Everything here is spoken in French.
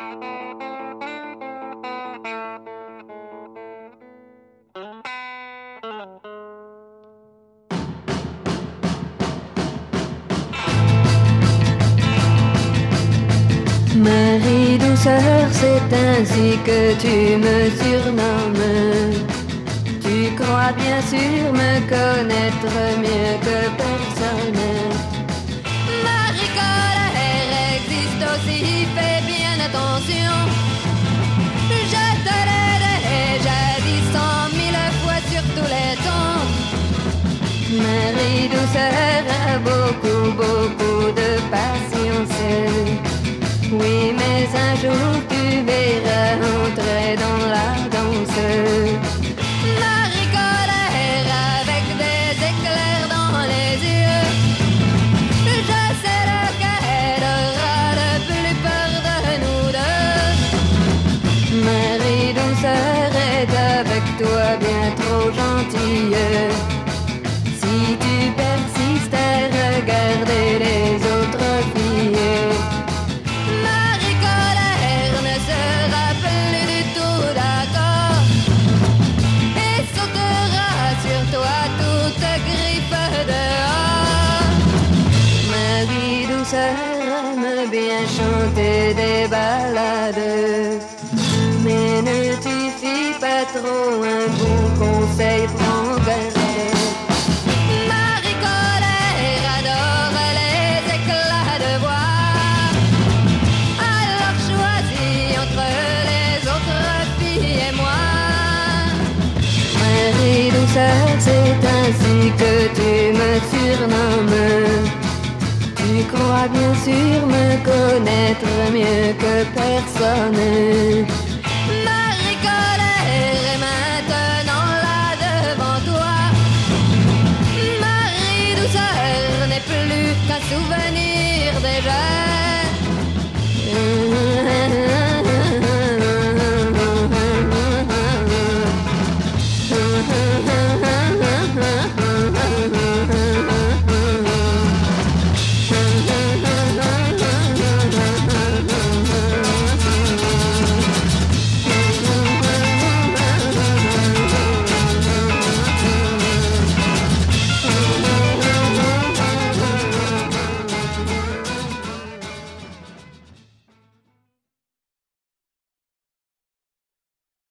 Marie douceur, c'est ainsi que tu me surnommes. Tu crois bien sûr me connaître mieux que personne. Marie colère existe aussi, fais bien attention. Je te l'ai déjà dit 100 000 fois sur tous les tons. Marie douceur a beaucoup, beaucoup de patience. Oui, mais un jour tu verras entrer dans la danse. Marie colère avec des éclairs dans les yeux. Je sais lequel aura le plus peur de nous deux. Marie douceur est avec toi bien trop gentille. Si tu persistes à regarder les autres filles, aime bien chanter des ballades, mais ne t'y fie pas trop, un bon conseil, prends garde. Marie colère adore les éclats de voix, alors choisis entre les autres filles et moi. Marie douceur, c'est ainsi que tu me surnommes. Tu crois bien sûr me connaître mieux que personne. Marie colère est maintenant là devant toi. Marie douceur n'est plus qu'un souvenir.